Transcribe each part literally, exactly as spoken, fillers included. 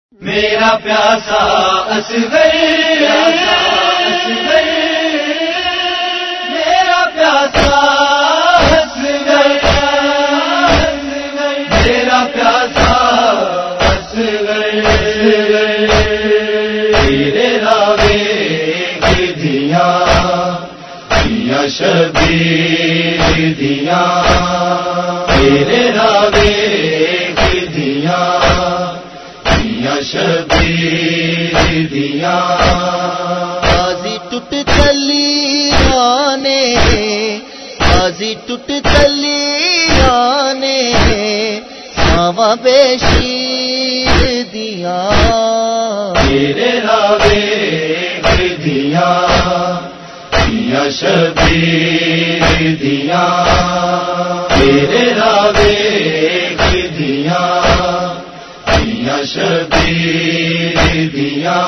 میرا پیاسا اصغر میرا پیاسا اصغر میرا پیاسا اصغر تیرے راوے کی دیاں یا شبیر دیاں تیرے راوے کی دیاں شبیر دیاں بازی ٹوٹ چلی آنے بازی ٹوٹ چلی آنے ساواں بے شیر دیاں تیرے راوے دیاں یا شبیر دیاں تیرے راوے دیاں شبیر دیاں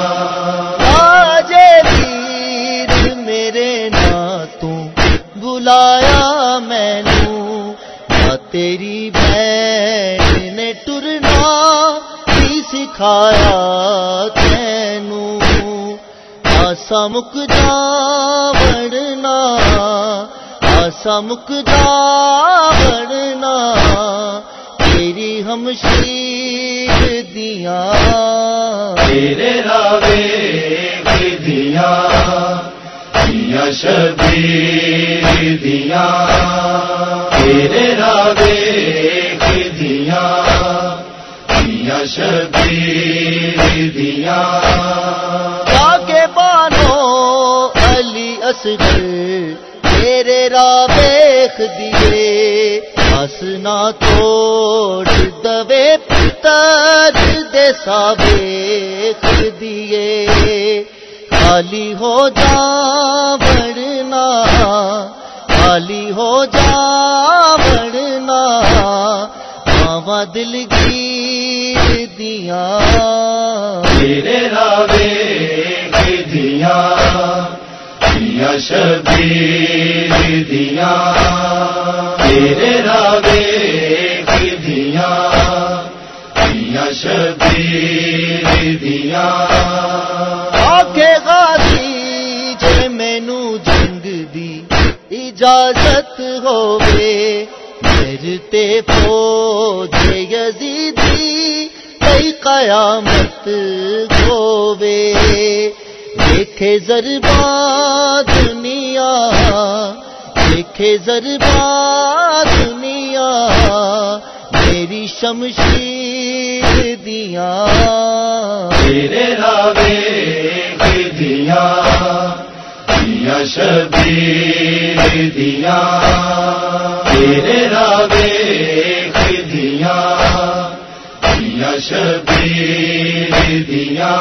آجے ویر میرے نا تو بلایا مینوں نہ تیری بہن نے ٹرنا ہی سکھایا تینوں آسا مک جا بڑھنا آسا مک جا بڑھنا تیری ہمشیر دیاں تیرے راوے دیاں یا شبیر دیاں تیرے راوے دیاں یا شبیر دیاں کے بانو علی اصغر تیرے راوے دیے آسنا توڑ دوے پتر دے سابق دیے خالی ہو جا بڑھنا خالی ہو جا بڑھنا ماواں دلگیر دیاں تیرے راوے دیاں یا شبیر دیاں تیرے راوے دیاں یا شبیر دیاں آکھے غازی جے مینوں جنگ دی اجازت ہووے میرے تے فوج یزیدی کئی قیامت ہووے دیکھے ضرباں دنیا دیکھے ضرباں دنیا میری شمشیر دیاں تیرے راوے دیاں یا شبیر دیاں تیرے راوے دیاں یا شبیر دیاں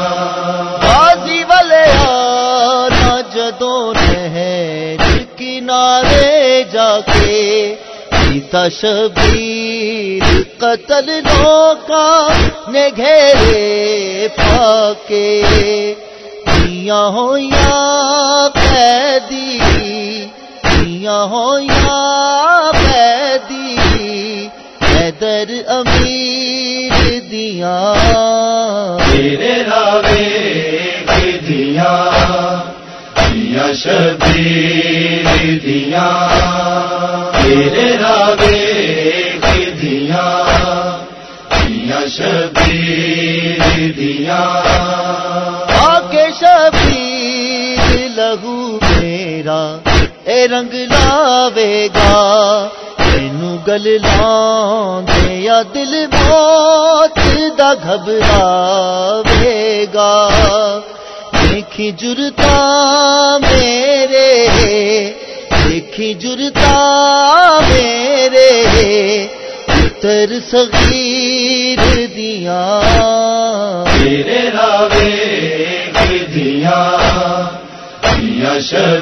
غازی والے آنا جدوں نہر کنارے جا کے پیتا شبیر قتل لوکاں نے گھیرے پا کے دیاں ہو یا قیدی دیاں ہو یا قیدی حیدر امیر دیاں تیرے راوے دیاں یا شبیر دیاں تیرے راوے دیاں یا شبیر دیاں آکے شبیر لہو میرا اے رنگ لاوے گا مینوں گل لاندے یا دل موت دا گھبراوے گا دیکھی جرتا میرے دیکھی جرتا میرے پتر صغیر دیاں تیرے راوے دیاں یا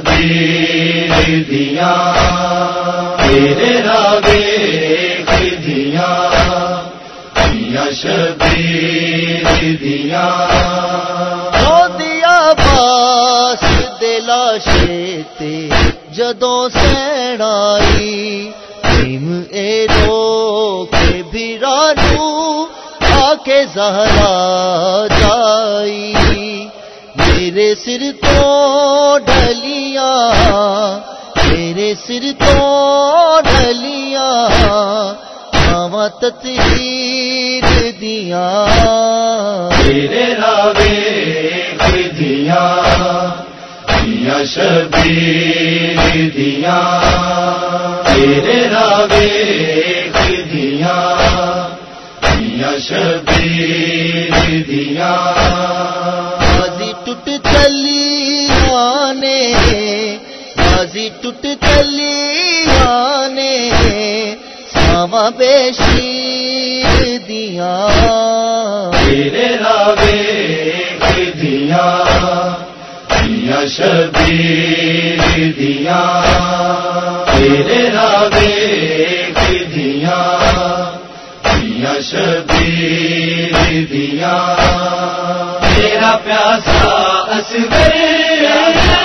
شبیر دیاں تیرے راوے دیاں یا شبیر دیاں باس دلاشے تے جدوں سینائی اے رو کے بھی رانو کے زہرا جائی، میرے سر تو ڈھلیاں، میرے سر تو ڈھلیاں، ماں تطہیر دیاں، تیرے راوے دیاں دیاں شبیر دیاں، تیرے راوے دیاں دیاں شبیر دیاں، بازی ٹوٹ چلی آنے، بازی ٹوٹ چلی آنے، ساواں بے شیر دیاں، تیرے راوے دیاں دیاں شبیر دیاں، تیرے راوے دیاں دیاں شبیر دیاں، تیرا پیاسا اصغر